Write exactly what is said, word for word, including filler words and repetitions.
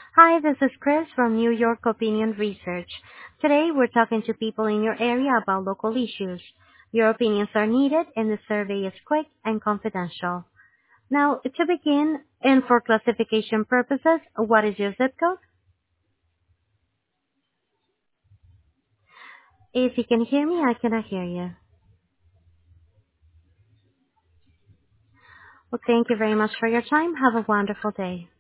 Hi, this is Chris from New York Opinion Research. Today we're talking to people in your area about local issues. Your opinions are needed and the survey is quick and confidential. Now, to begin, and for classification purposes, what is your zip code? If you can hear me, I cannot hear you. Well, thank you very much for your time. Have a wonderful day.